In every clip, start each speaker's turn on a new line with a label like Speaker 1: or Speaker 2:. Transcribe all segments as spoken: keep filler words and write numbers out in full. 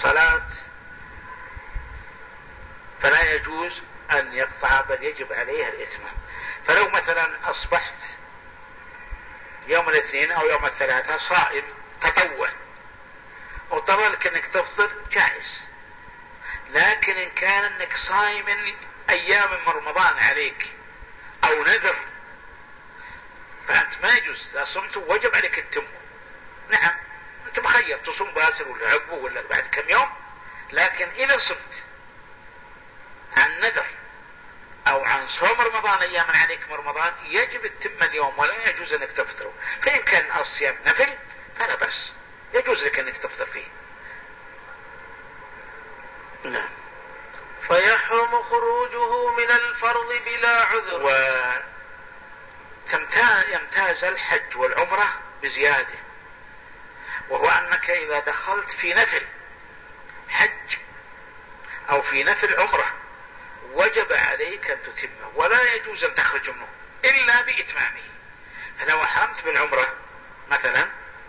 Speaker 1: الصلاة فلا يجوز أن يقطع، بل يجب عليه الإتمام. فلو مثلا أصبحت يوم الاثنين أو يوم الثلاثاء صائم تطوع واضطر لك أنك تفطر جائز، لكن إن كان أنك صائم أيام من رمضان عليك أو نذر فأنت ما يجوز. إذا صمت وجب عليك التم. نعم أنت مخير تصوم باسر ولا عقبه ولا بعد كم يوم، لكن إذا صمت عن نذر أو عن صوم رمضان أيام عليك من رمضان يجب التم اليوم ولا يجوز أنك تفطره. فإن كان الصيام نفل فلا بأس، يجوز لك أنك تفطر فيه.
Speaker 2: نعم. فيحرم خروجه من الفرض بلا عذر.
Speaker 1: ويمتاز الحج والعمرة بزيادة، وهو أنك إذا دخلت في نفل حج أو في نفل عمرة وجب عليك أن تتمه، ولا يجوز أن تخرج منه إلا بإتمامه. فلو أحرمت بالعمرة مثلا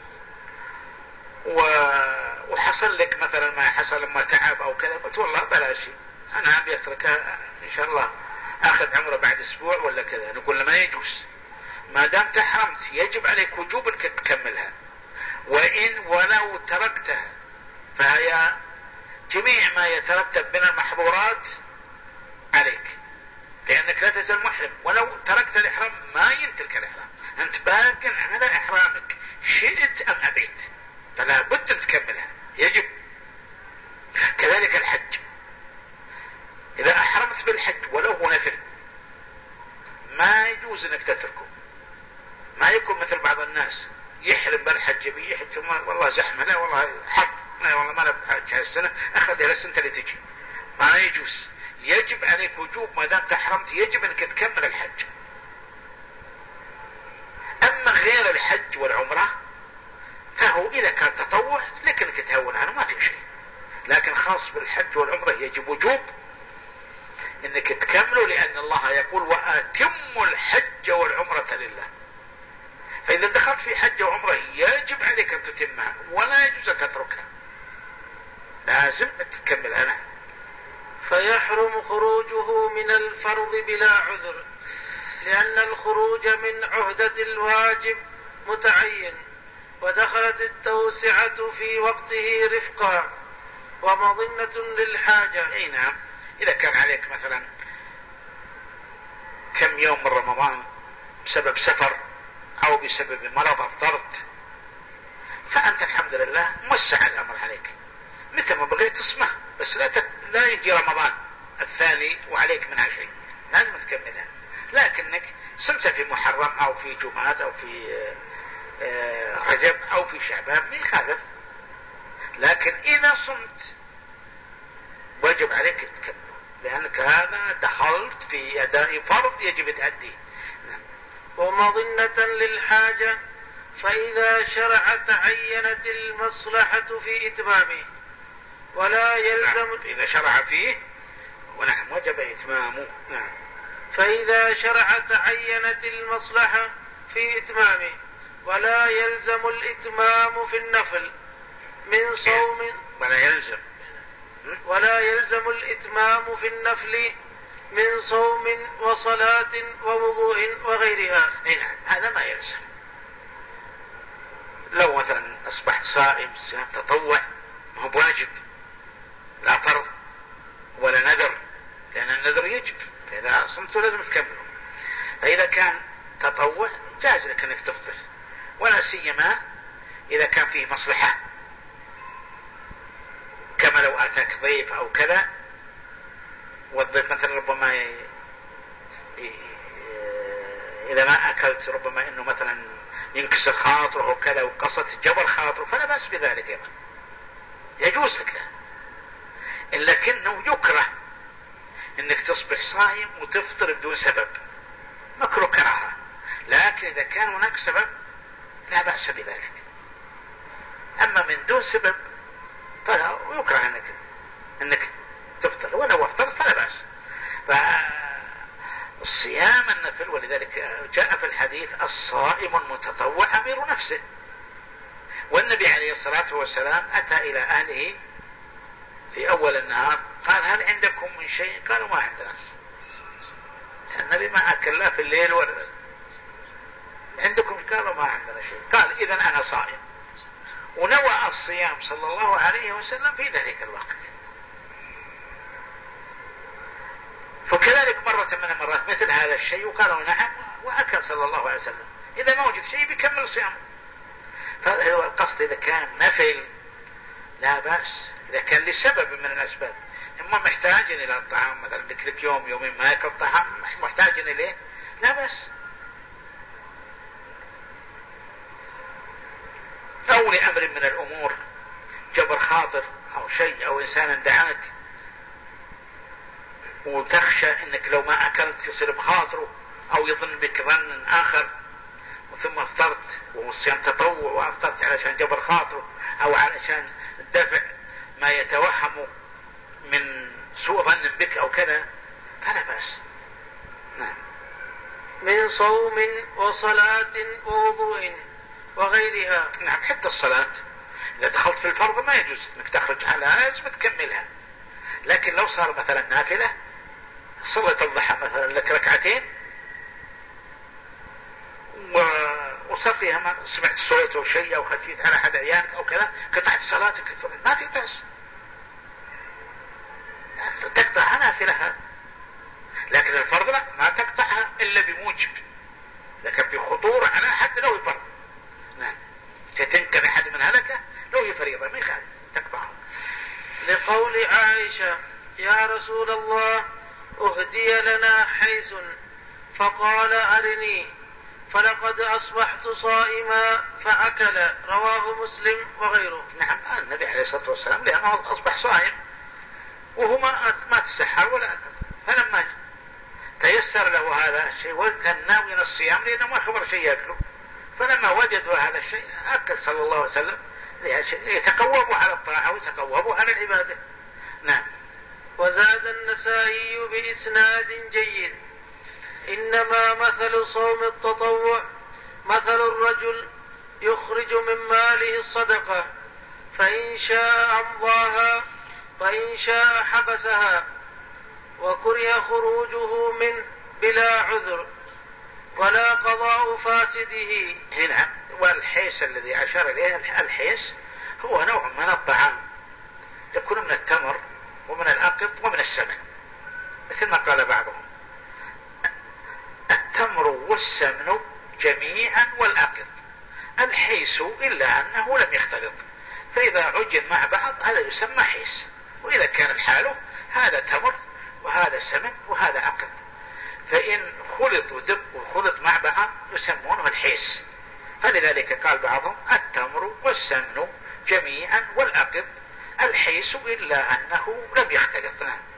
Speaker 1: وحصل لك مثلا ما حصل لما تعب أو كذا، قلت والله بلاش أنا أبي أتركها إن شاء الله أخذ عمرة بعد أسبوع ولا كذا، نقول ما يجوز. ما دام تحرمت يجب عليك وجوب أنك تكملها، وإن ولو تركتها فهي جميع ما يترتب من المحظورات عليك، لأنك لا تزال محرم. ولو تركت الإحرام ما ينتلك الإحرام، أنت باق على إحرامك شئت أم أبيت، فلا بد أن تكملها، يجب. كذلك الحج، إذا أحرمت بالحج ولو هو نفل ما يجوز أنك تتركه. ما يكون مثل بعض الناس يحرم بالحج بي يحج والله زحمة، لا والله حط، لا والله ما نبحج هالسنة أخذ السنة اللي تجي، ما يجوز. يجب عليك وجوب ما دام تحرمت يجب أنك تكمل الحج. أما غير الحج والعمرة فهو إذا كان تطوع لك أنك تهون عنه ما في شيء، لكن خاص بالحج والعمرة يجب وجوب أنك تكمله، لأن الله يقول وأتموا الحج والعمرة لله. فإذا دخلت في حج وعمرة يجب عليك أن تتمها ولا يجوز أن تتركها، لازم تكملها. نعم.
Speaker 2: فيحرم خروجه من الفرض بلا عذر، لأن الخروج من عهدة الواجب متعين، ودخلت التوسعة في وقته رفقا ومظنة للحاجة.
Speaker 1: أي نعم. إذا كان عليك مثلا كم يوم من رمضان بسبب سفر أو بسبب مرض أفطرت، فأنت الحمد لله موسع الأمر عليك، مثل ما بغيت تصمه، بس لا تت... لا يجي رمضان الثاني وعليك منها شيء، لازم تكملها. لكنك صمت في محرم أو في جماد أو في رجب أو في شعبان ما يخالف، لكن إذا صمت واجب عليك تكمل، لأنك هذا دخلت في أداء فرض يجب تأديه.
Speaker 2: ومظنة للحاجة، فإذا شرع تعينت المصلحة في إتمامه ولا يلزم.
Speaker 1: نعم. إذا شرع فيه ونعم وجب إتمامه. نعم.
Speaker 2: فإذا شرع تعينت المصلحة في إتمامه ولا يلزم الإتمام في النفل من صوم
Speaker 1: ولا يلزم
Speaker 2: ولا يلزم الإتمام في النفل من صوم وصلاة ووضوء وغيرها.
Speaker 1: نعم. هذا ما يلزم. لو مثلا أصبحت صائم صيام تطوع ما هو واجب، لا فرض ولا نذر، لأن النذر يجب، فإذا صمت لازم تكمله. فإذا كان تطوع جاز لك أنك تفطر، ولا سيما إذا كان فيه مصلحة، كما لو أتاك ضيف أو كذا، والضيف مثلا ربما ي... ي... إذا ما أكلت ربما إنه مثلا ينكسر خاطره وكذا وقصة جبر خاطره، فلا بأس بذلك يبقى. يجوز لك ذا، لكنه يكره إنك تصبح صائم وتفطر بدون سبب، مكروه كراهة. لكن إذا كان هناك سبب لا بأس بذلك. أما من دون سبب فلا يكره إنك إنك تفطر، ولو افطرت فلا بأس. فالصيام النفل، ولذلك جاء في الحديث الصائم المتطوع أمير نفسه. والنبي عليه الصلاة والسلام أتى إلى أهله في أول النهار قال هل عندكم من شيء؟ قالوا ما عندنا. النبي ما أكل لا في الليل ولا عندكم؟ قالوا ما عندنا شيء. قال إذن أنا صائم، ونوى الصيام صلى الله عليه وسلم في ذلك الوقت. فكذلك مرة من المرات مثل هذا الشيء وقالوا نعم وأكل صلى الله عليه وسلم. إذا ما وجد شيء بيكمل صيامه. فهذا هو القصد. إذا كان نفل لا بأس، إذا كان لسبب من الأسباب، إما محتاج إلى الطعام مثلا لك يوم يومين ما يأكل طعام محتاج إليه لا بأس، أو لأمر من الأمور جبر خاطر أو شيء، أو إنسان دعاك وتخشى أنك لو ما أكلت يصير بخاطره أو يظن بك ظن آخر، ثم افطرت والصيام تطوع وافطرت علشان جبر خاطره أو علشان دفع ما يتوهم من سوء ظن بك أو كذا فلا بأس. نعم.
Speaker 2: من صوم وصلاة ووضوء وغيرها.
Speaker 1: نعم. حتى الصلاة إذا دخلت في الفرض ما يجوز أنك تخرج على لازم تكملها، لكن لو صار مثلا نافلة صلاة الضحى مثلا لك ركعتين وصار فيها ما سمعت صوت أو شيء أو خشيت على أحد عيانك أو كذا قطعت صلاتك ما في بأس، تقطعها نافلة، لكن الفرض لا ما تقطعها إلا بموجب، لكن في خطورة على أحد لو يفرض. نعم. تتنكر أحد من هلكة لو يفريضة ما يخالف تقطعها.
Speaker 2: لقول عائشة يا رسول الله أهدي لنا حيث فقال أرني فلقد أصبحت صائما فأكل، رواه مسلم وغيره.
Speaker 1: نعم. النبي عليه الصلاة والسلام لأنه أصبح صائم وهو ما تسحر ولا أكل، فلما تيسر له هذا الشيء وكان ناوي الصيام لأنه ما خبر شيء يأكله، فلما وجدوا هذا الشيء أكل صلى الله عليه وسلم يتقوبوا على الطاعة ويتقوبوا على العبادة. نعم.
Speaker 2: وزاد النسائي بإسناد جيد إنما مثل صوم التطوع مثل الرجل يخرج من ماله الصدقة فإن شاء أمضاها وإن شاء حبسها وكره خروجه منه بلا عذر ولا قضاء فاسده.
Speaker 1: هنا والحيس الذي أشار إليه الحيس هو نوع من الطعام يكون من التمر ومن الأقط ومن السمن مثل ما قال بعضهم. التمر والسمن جميعا والأقط، الحيس إلا أنه لم يختلط، فإذا عجن مع بعض هذا يسمى حيس، وإذا كان الحال هذا تمر وهذا سمن وهذا أقط، فإن خلط ودب وخلط مع بعض يسمونه الحيس. فلذلك قال بعضهم التمر والسمن جميعا والأقط الحيس إلا أنه لم يختلط.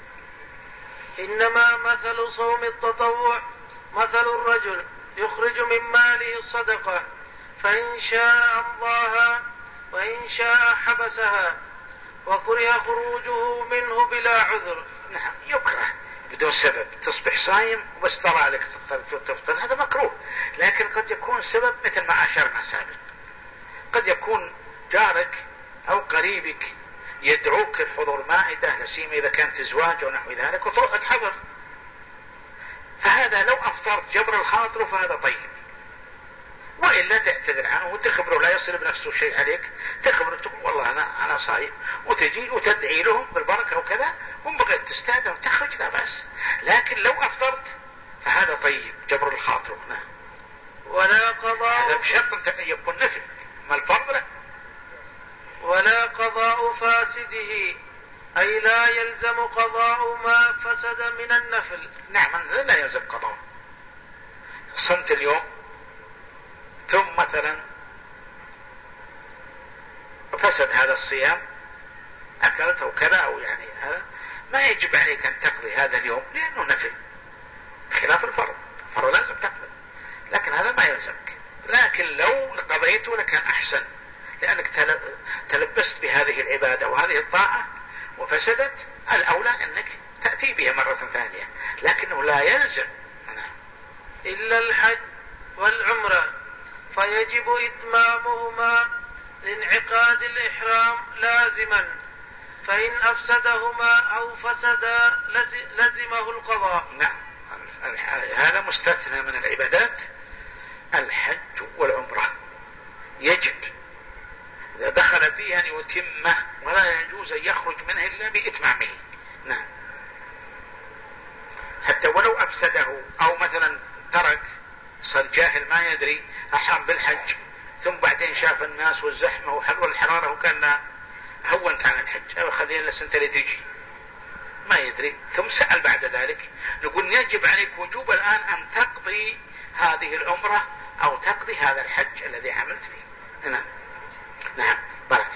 Speaker 2: إنما مثل صوم التطوع مثل الرجل يخرج من ماله الصدقة فإن شاء أمضاها وإن شاء حبسها وكره خروجه منه بلا عذر.
Speaker 1: نعم. يكره بدون سبب تصبح صايم وبس ترى لك تفطر هذا مكروه، لكن قد يكون سبب مثل ما أشرنا سابق، قد يكون جارك أو قريبك يدعوك الحضور مائدة لسيما إذا كانت زواج ونحو ذلك وتروح تحضر، فهذا لو أفطرت جبر الخاطر فهذا طيب، وإلا تعتذر عنه وتخبره لا يصل بنفسه شيء عليك، تخبره تقول والله أنا أنا صايم وتجي وتدعي لهم بالبركة وكذا، هم بغيت تستاذن وتخرج لا بأس، لكن لو أفطرت فهذا طيب جبر الخاطر. نعم.
Speaker 2: ولا قضاء
Speaker 1: هذا بشرط أن يكون نفل ما الفرض له.
Speaker 2: ولا قضاء فاسده أي لا يلزم قضاء ما فسد من النفل.
Speaker 1: نعم. لا يلزم قضاء. صمت اليوم ثم مثلا فسد هذا الصيام أكلت أو كذا أو يعني هذا ما يجب عليك أن تقضي هذا اليوم لأنه نفل خلاف الفرض، الفرض لازم تقضي، لكن هذا ما يلزمك، لكن لو قضيته لكان أحسن لأنك تلبست بهذه العبادة وهذه الطاعة وفسدت، الأولى أنك تأتي بها مرة ثانية، لكنه لا يلزم.
Speaker 2: إلا الحج والعمرة فيجب إتمامهما لانعقاد الإحرام لازما، فإن أفسدهما أو فسدا لزمه القضاء.
Speaker 1: نعم، هذا مستثنى من العبادات الحج والعمرة، يجب إذا دخل فيه أن يتمه ولا يجوز أن يخرج منه إلا بإتمامه. نعم، حتى ولو أفسده أو مثلا ترك، صار جاهل ما يدري، أحرم بالحج ثم بعدين شاف الناس والزحمة والحرارة وكان هونت عن الحج، خلينا لسنة اللي تجي ما يدري، ثم سأل بعد ذلك، نقول يجب عليك وجوب الآن أن تقضي هذه العمرة أو تقضي هذا الحج الذي عملت فيه. نعم نعم بارك.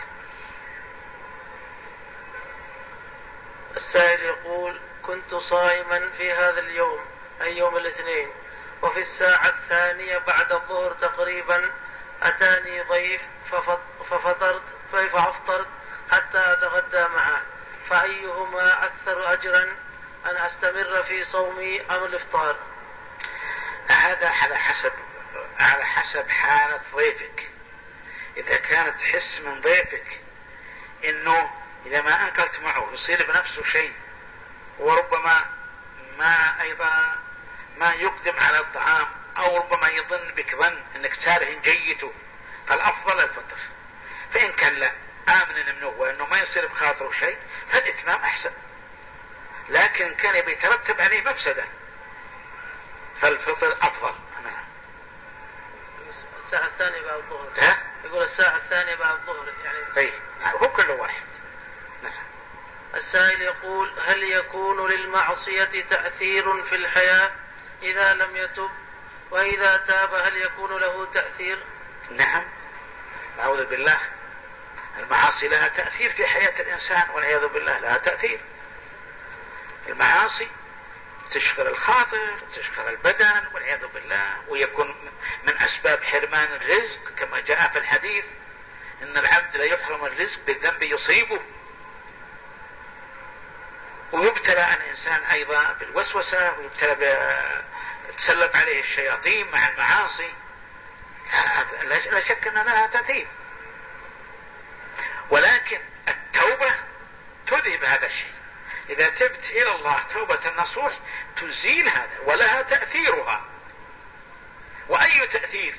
Speaker 2: السائل يقول: كنت صائما في هذا اليوم أي يوم الاثنين، وفي الساعة الثانية بعد الظهر تقريبا أتاني ضيف ففطرت فأفطرت حتى أتغدى معه، فأيهما أكثر أجرا، أن أستمر في صومي أم الإفطار؟
Speaker 1: هذا على حسب على حسب حالة ضيفك. إذا كانت تحس من ضيفك إنه إذا ما أكلت معه يصير بنفسه شيء، وربما ما أيضا ما يقدم على الطعام، أو ربما يظن بك ظن أنك تاره جيته، فالأفضل الفطر. فإن كان لا آمن منه وأنه ما يصير بخاطره شيء فالإتمام أحسن، لكن كان يبي يترتب عليه مفسدة فالفطر أفضل. نعم.
Speaker 2: الساعة الثانية بعد الظهر.
Speaker 1: ها؟
Speaker 2: يقول الساعة الثانية بعد الظهر يعني.
Speaker 1: أي هو كل واحد. نعم.
Speaker 2: السائل يقول: هل يكون للمعصية تأثير في الحياة إذا لم يتب، وإذا تاب هل يكون له تأثير؟
Speaker 1: نعم، أعوذ بالله، المعاصي لها تأثير في حياة الإنسان والعياذ بالله، لها تأثير. المعاصي تشغل الخاطر، تشغل البدن والعياذ بالله، ويكون من أسباب حرمان الرزق كما جاء في الحديث إن العبد لا يحرم الرزق بالذنب يصيبه. ويبتلى الإنسان أيضا بالوسوسة، ويبتلى تسلط عليه الشياطين مع المعاصي، لا شك أن لها تأثير. ولكن التوبة تذهب هذا الشيء، إذا تبت إلى الله توبة النصوح تزيل هذا، ولها تأثيرها. وأي تأثير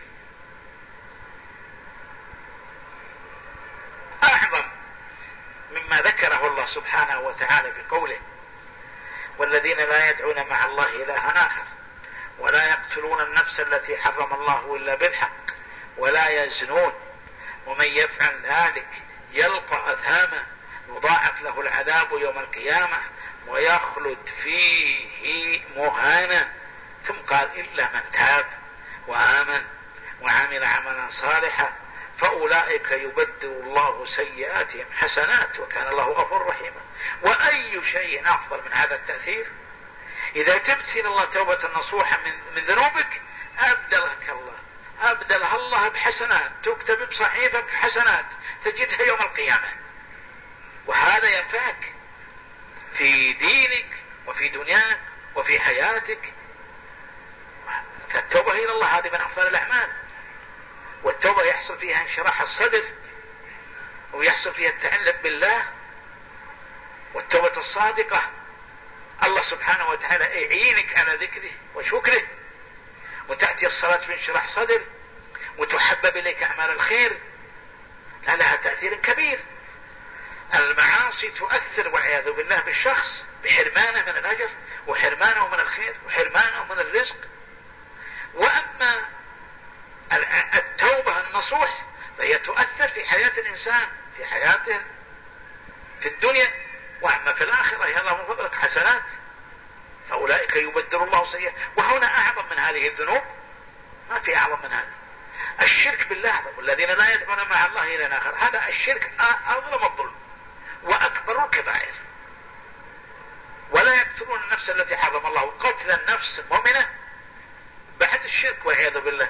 Speaker 1: أعظم مما ذكره الله سبحانه وتعالى في قوله: والذين لا يدعون مع الله إلها آخر ولا يقتلون النفس التي حرم الله إلا بالحق ولا يزنون ومن يفعل ذلك يلقى أثاما يضاعف له العذاب يوم القيامة ويخلد فيه مهانا. ثم قال: إلا من تاب وآمن وعمل عملا صالحا فأولئك يبدل الله سيئاتهم حسنات وكان الله غفورا رحيما. وأي شيء أفضل من هذا التأثير؟ إذا تبت إلى الله توبة نصوحا من, من ذنوبك أبدلك الله أبدلها الله بحسنات، تكتب بصحيفك حسنات تجدها يوم القيامة، وهذا ينفعك في دينك وفي دنياك وفي حياتك. فالتوبة إلى الله هذه من أفضل الأعمال، والتوبة يحصل فيها انشراح الصدر ويحصل فيها التعلق بالله. والتوبة الصادقة الله سبحانه وتعالى يعينك على ذكره وشكره، وتأتي الصلاة بانشراح صدر وتحبب إليك أعمال الخير، لها تأثير كبير. المعاصي تؤثر والعياذ بالله بالشخص بحرمانه من الأجر وحرمانه من الخير وحرمانه من الرزق. وأما التوبة النصوح فهي تؤثر في حياة الإنسان في حياته في الدنيا، وأما في الآخرة يا الله من فضلك حسنات فأولئك يبدل الله سيئات. وهنا أعظم من هذه الذنوب ما في أعظم من هذا الشرك بالله، والذين لا يدعون مع الله إلى آخر. هذا الشرك أظلم الظلم وأكبر الكبائر. ولا يقتلون النفس التي حرم الله، قتل النفس المؤمنة بعد الشرك والعياذ بالله،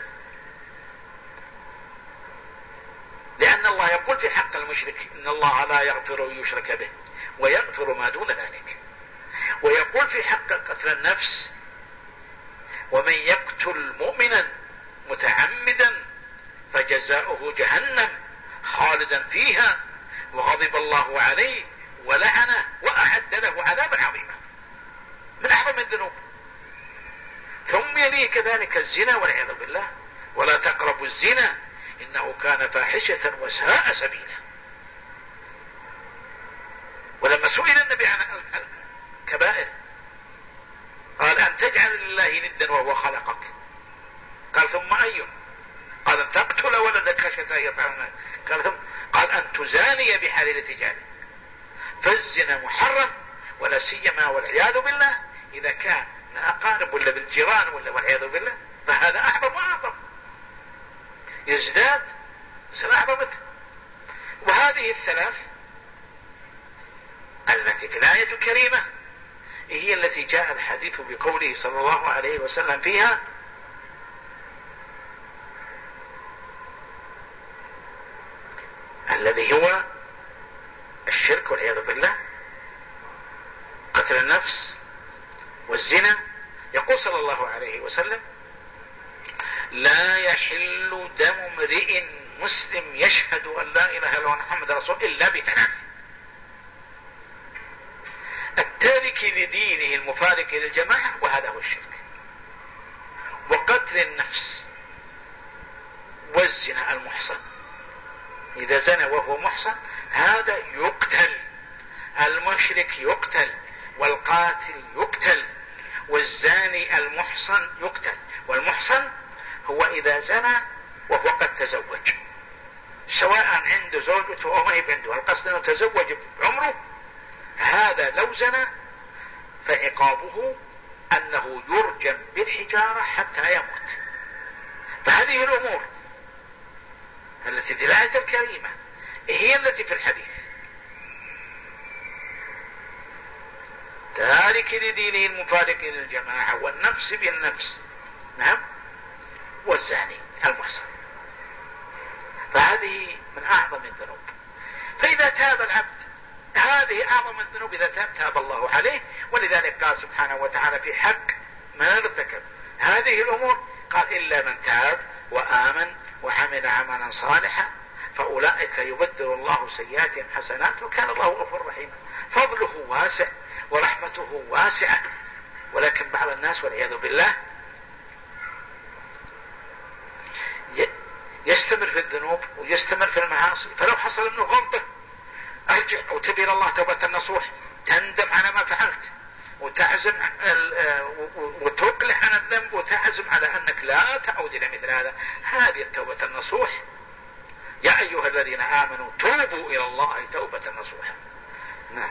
Speaker 1: لأن الله يقول في حق المشرك إن الله لا يغفر أن يشرك به ويغفر ما دون ذلك. ويقول في حق قتل النفس: ومن يقتل مؤمنا متعمدا فجزاؤه جهنم خالدا فيها وغضب الله عليه ولعنه وأعد له عذابا عظيما، من أعظم الذنوب. ثم يليه كذلك الزنا والعياذ بالله، ولا تقربوا الزنا إنه كان فاحشة وساء سبيلا. ولما سئل النبي عن الكبائر قال أن تجعل لله ندا وهو خلقك، قال ثم أي؟ قال أن تقتل ولدك خشية أن يطعمك، قال ثم قال أن تزاني بحليلة جارك. فالزنا محرم، ولا سيما والعياذ بالله إذا كان أقارب ولا بالجيران ولا والعياذ بالله، فهذا أعظم وأعظم، يزداد يصير أعظم. وهذه الثلاث التي في الآية الكريمة هي التي جاء الحديث بقوله صلى الله عليه وسلم فيها: الذي هو الشرك والعياذ بالله، قتل النفس والزنا. يقول صلى الله عليه وسلم: لا يحل دم امرئ مسلم يشهد أن لا إله إلا الله محمد رسول إلا بثلاث: التارك لدينه المفارق للجماعة، وهذا هو الشرك، وقتل النفس، والزنا المحصن. إذا زنى وهو محصن هذا يقتل، المشرك يقتل، والقاتل يقتل، والزاني المحصن يقتل. والمحصن هو إذا زنى وهو قد تزوج، سواء عنده زوجته أو ما هي عنده، القصد أنه تزوج بعمره، هذا لو زنى فعقابه أنه يرجم بالحجارة حتى يموت. فهذه الأمور التي في الآية الكريمة هي التي في الحديث: تارك لدينه المفارق للجماعة، والنفس بالنفس، نعم، والزاني المحصن. فهذه من أعظم الذنوب. فإذا تاب العبد، هذه أعظم الذنوب، إذا تاب تاب الله عليه. ولذلك قال سبحانه وتعالى في حق من ارتكب هذه الأمور قال: إلا من تاب وآمن وعمل عملا صالحا فأولئك يبدل الله سيئاتهم حسنات وكان الله غفورا رحيما. فضله واسع ورحمته واسعة، ولكن بعض الناس والعياذ بالله يستمر في الذنوب ويستمر في المعاصي، فلو حصل منه غلطة ارجع وتبي الله توبة نصوح، تندم على ما فعلت وتعزم وتقلع عن الذنب وتعزم على أنك لا تعود إلى مثل هذا. هذه التوبة النصوح. يا أيها الذين آمنوا توبوا إلى الله توبة نصوحا. نعم.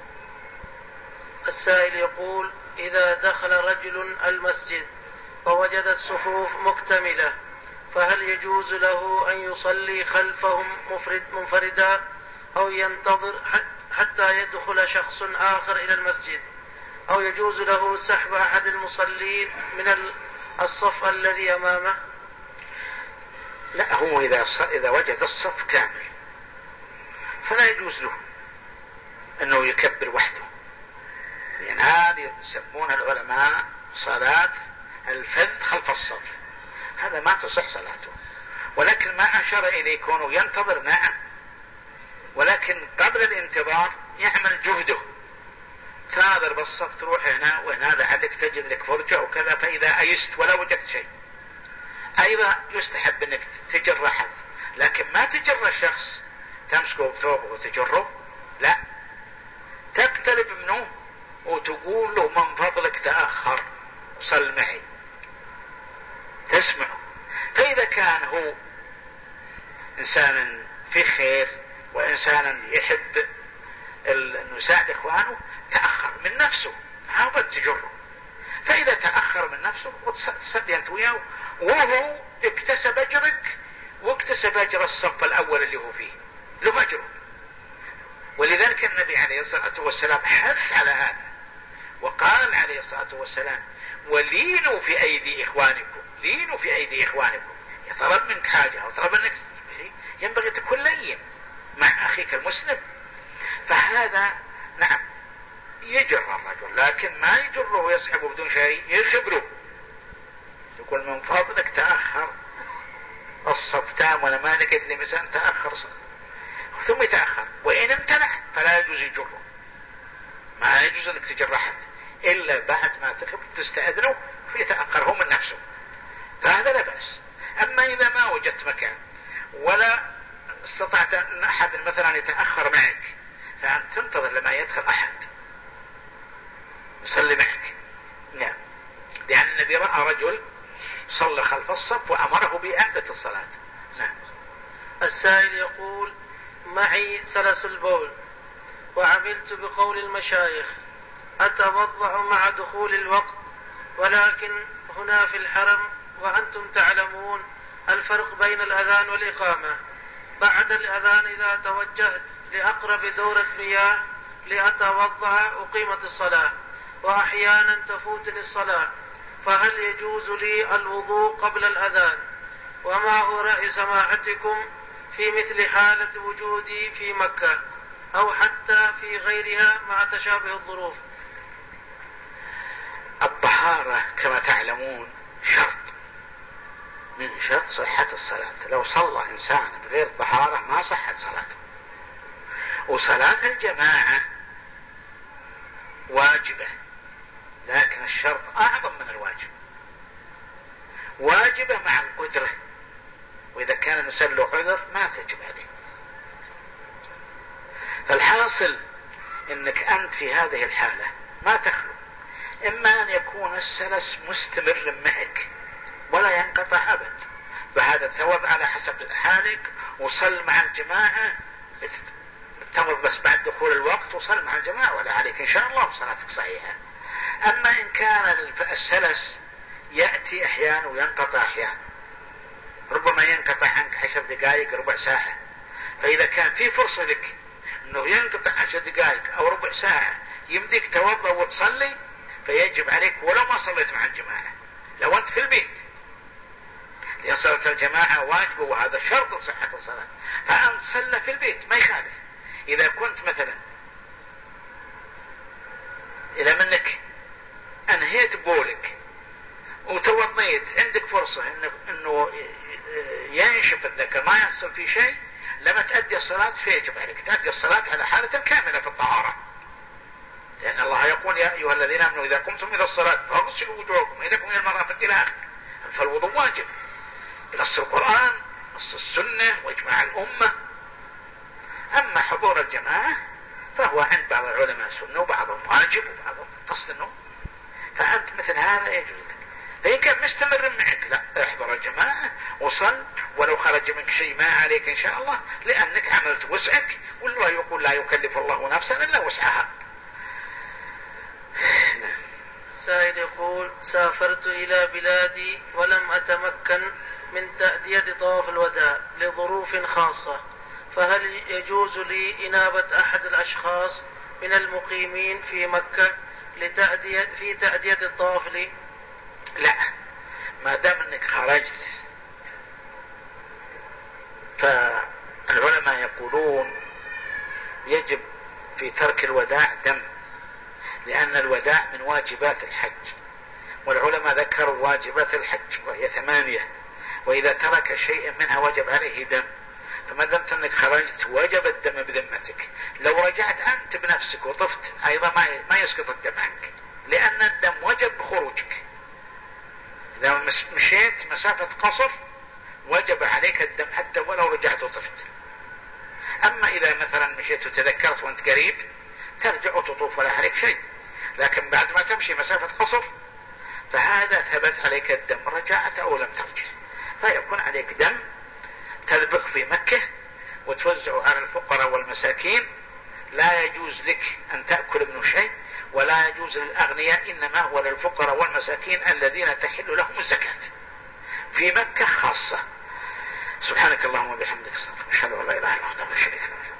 Speaker 2: السائل يقول: إذا دخل رجل المسجد ووجد الصفوف مكتملة فهل يجوز له أن يصلي خلفهم مفرد منفردا أو ينتظر حتى يدخل شخص آخر إلى المسجد، أو يجوز له سحب أحد المصلين من الصف الذي أمامه؟
Speaker 1: لا، هو إذا, إذا وجد الصف كامل فلا يجوز له أنه يكبر وحده، لأن هذه يسمون العلماء صلاة الفذ خلف الصف، هذا ما تصح صلاته. ولكن ما أشار إليه كونه ينتظر، نعم، ولكن قبل الانتظار يعمل جهده، تناظر بالصف، تروح هنا وهنا لعلك تجد لك فرجة وكذا، فإذا أيست ولا وجدت شيء. أيضا يستحب أنك تجر أحد، لكن ما تجر الشخص تمسكه بثوبه وتجره، لا، تقترب منه وتقول له من فضلك تأخر صل معي، تسمعه. فإذا كان هو إنسان في خير وإنسان يحب أنه يساعد إخوانه تأخر من نفسه، هذا تجره. فإذا تأخر من نفسه وتصلي أنت وياه، وهو اكتسب أجرك واكتسب أجر الصف الأول اللي هو فيه، له أجره. ولذلك النبي عليه الصلاة والسلام حث على هذا، وقال عليه الصلاة والسلام: ولينوا في أيدي إخوانكم، لينوا في أيدي إخوانكم. يطلب منك حاجة أو طلب منك شيء ينبغي تكون لين مع أخيك المسلم. فهذا نعم يجر الرجل، لكن ما يجره ويسحبه بدون شيء، يخبره، يقول من فضلك تأخر الصف تام ولا ما لقيت لي مثلا تأخر صف، ثم يتأخر. وإن امتنع فلا يجوز يجره، ما يجوز انك تجر احد الا بعد ما تستأذنه فيتأخر هو من نفسه، فهذا لا بأس. اما اذا ما وجدت مكان ولا استطعت ان احد مثلا يتأخر معك، فأنت تنتظر لما يدخل احد يصلي معك. نعم، لأن النبي رأى رجل صلى خلف الصف وأمره بإعادة الصلاة. نعم.
Speaker 2: السائل يقول: معي سلس البول وعملت بقول المشايخ أتوضأ مع دخول الوقت، ولكن هنا في الحرم وأنتم تعلمون الفرق بين الأذان والإقامة. بعد الأذان إذا توجهت لأقرب دورة مياه لأتوضأ أقيمت الصلاة، وأحيانا تفوتني الصلاة، فهل يجوز لي الوضوء قبل الأذان؟ وما هو رأي سماحتكم في مثل حالة وجودي في مكة أو حتى في غيرها مع تشابه الظروف؟
Speaker 1: الطهارة كما تعلمون شرط من شرط صحة الصلاة. لو صلى إنسان بغير طهارة ما صحت صلاته. وصلاة الجماعة واجبة، لكن الشرط أعظم من الواجب. واجبة مع القدرة، وإذا كان الإنسان له عذر ما تجب عليه. فالحاصل إنك أنت في هذه الحالة ما تخلو، إما أن يكون السلس مستمر معك ولا ينقطع أبد، فهذا توضأ على حسب حالك وصل مع الجماعة، توضأ بس بعد دخول الوقت وصل مع الجماعة ولا عليك إن شاء الله صلاتك صحيحة. أما إن كان السلس يأتي أحيانا وينقطع أحيانا، ربما ينقطع عنك عشر دقائق ربع ساعة، فإذا كان في فرصة لك أنه ينقطع عشر دقائق أو ربع ساعة يمديك توضأ وتصلي، فيجب عليك ولو ما صليت مع الجماعة لو أنت في البيت، لأن صلاة الجماعة واجبة وهذا شرط صحة الصلاة، فأنت صلى في البيت ما يخالف. إذا كنت مثلا إذا منك أنهيت بولك وتوضيت عندك فرصة إنه, إنه ينشف الذكر ما يحصل في شيء، لما تأدي الصلاة فيجب عليك تأدي الصلاة على حالة كاملة في الطهارة، لأن الله يقول يا أيها الذين آمنوا إذا قمتم إلى الصلاة فاغسلوا وجوهكم إيديكم إلى المرافق إلى آخره. فالوضوء واجب بنص القرآن نص السنة وإجماع الأمة. أما حضور الجماعة فهو عند بعض العلماء سنة وبعضهم واجب وبعضهم تصنه، فأنت مثل هذا يجوز لك. فإن كان مستمر معك لا احضر الجماعة وصل ولو خرج منك شيء ما عليك إن شاء الله، لأنك عملت وسعك، والله يقول لا يكلف الله نفسا إلا وسعها.
Speaker 2: السائل يقول: سافرت إلى بلادي ولم أتمكن من تأدية طواف الوداع لظروف خاصة، فهل يجوز لي إنابة أحد الأشخاص من المقيمين في مكة لتأدية في تأدية الطواف لي؟
Speaker 1: لا، ما دام أنك خرجت، فالعلماء يقولون يجب في ترك الوداع دم، لأن الوداع من واجبات الحج، والعلماء ذكروا واجبات الحج وهي ثمانية، وإذا ترك شيء منها وجب عليه دم. فما دمت أنك خرجت وجب الدم بذمتك. لو رجعت أنت بنفسك وطفت أيضا ما يسقط الدم عنك، لأن الدم وجب بخروجك. إذا مشيت مسافة قصر وجب عليك الدم حتى ولو رجعت وطفت. أما إذا مثلا مشيت وتذكرت وأنت قريب ترجع وتطوف ولا عليك شيء، لكن بعد ما تمشي مسافة قصر فهذا ثبت عليك الدم رجعت أو لم ترجع، فيكون عليك دم تذبح في مكة وتوزع على الفقراء والمساكين. لا يجوز لك أن تأكل منه شيء، ولا يجوز للأغنياء، إنما هو للفقراء والمساكين الذين تحل لهم الزكاة في مكة خاصة. سبحانك اللهم وبحمدك، استغفرك، أشهد أن لا إله إلا أنت، لا شريك لك.